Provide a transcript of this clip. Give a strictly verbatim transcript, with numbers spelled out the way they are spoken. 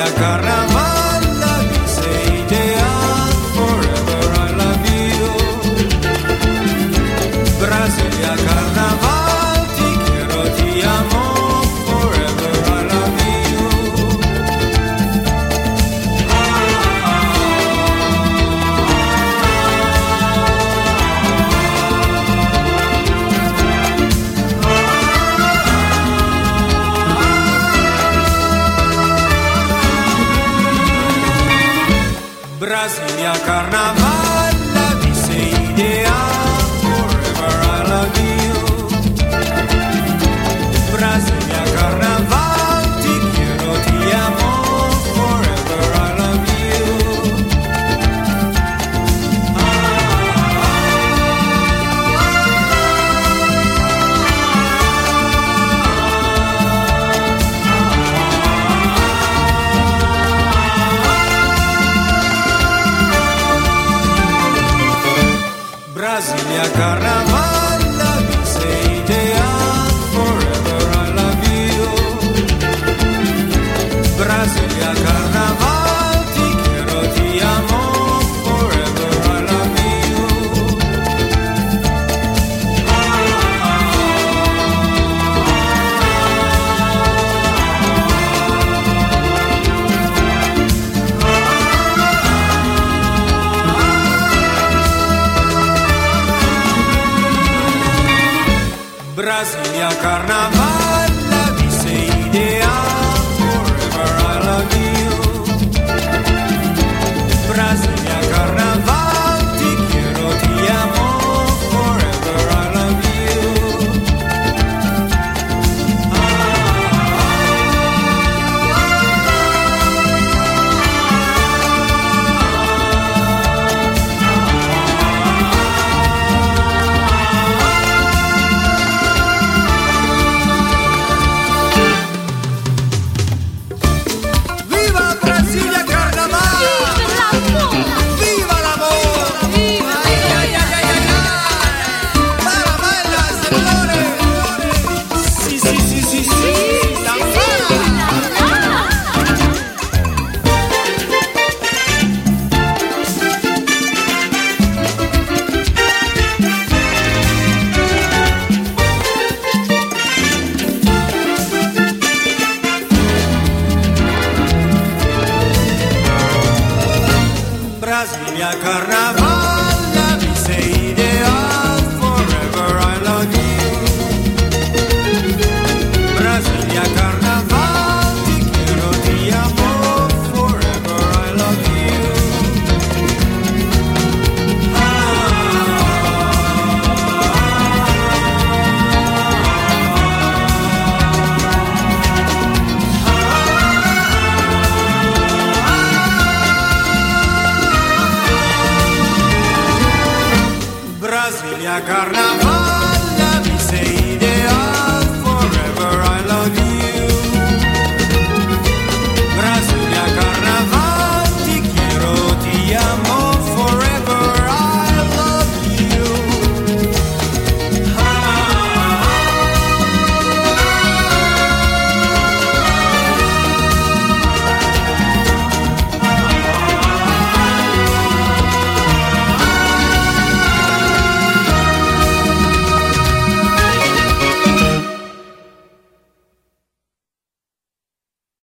Brasilia Carnaval, dice ideal, forever I love you. Brasilia Carnaval, ti quiero, ti amo, forever I love you. Brasilia Carnaval, dice ideal, forever I love you. Brasilia Carnaval, ti quiero, ti amo, forever I love you. Brasilia Carnaval, dice ideal, forever I love you. Brasilia Carnaval, ti quiero, ti amo, forever I love you. Brasilia Carnaval, dice ideal, forever I love you. Brasilia Carnaval, ti quiero, ti amo, forever I love you. Viva Brasilia Carnaval! Viva l'amore! Viva! Ay, ay, ay, ay, ay, ay. Para bailar, señores. Sí, sí, sí, sí, sí. La Brasilia Carnaval, dice ideal, forever I love you. Brasilia Carnaval, ti quiero, ti amo, forever I love you. Brasilia Carnaval.